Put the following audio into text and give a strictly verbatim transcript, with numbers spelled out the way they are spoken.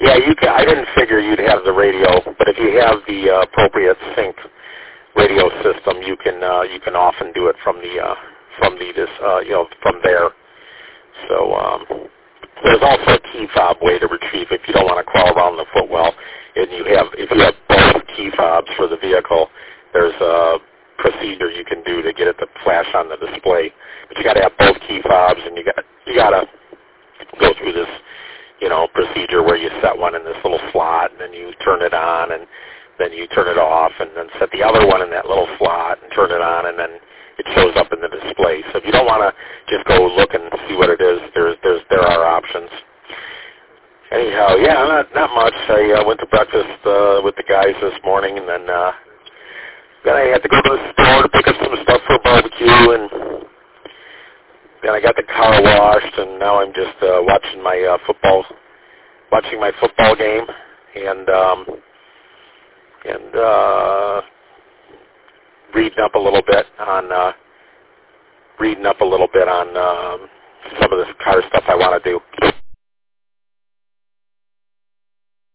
Yeah, you can. I didn't figure you'd have the radio, but if you have the uh, appropriate sync radio system, you can uh, you can often do it from the uh, from the this uh, you know from there. So um, there's also a key fob way to retrieve if you don't want to crawl around the footwell, and you have if you have both key fobs for the vehicle, there's a procedure you can do to get it to flash on the display. But you got to have both key fobs, and you got you got to go through this you know procedure where you set one in this little slot, and then you turn it on, and then you turn it off, and then set the other one in that little slot and turn it on, and then it shows up in the display. So if you don't want to just go look and see what it is, there's there's there are options. Anyhow, yeah, not not much. I uh, went to breakfast uh, with the guys this morning, and then uh, then I had to go to the store to pick up some stuff for barbecue, and then I got the car washed, and now I'm just uh, watching my uh, football watching my football game, and um, and. Uh, reading up a little bit on uh, reading up a little bit on um, some of this car stuff I want to do.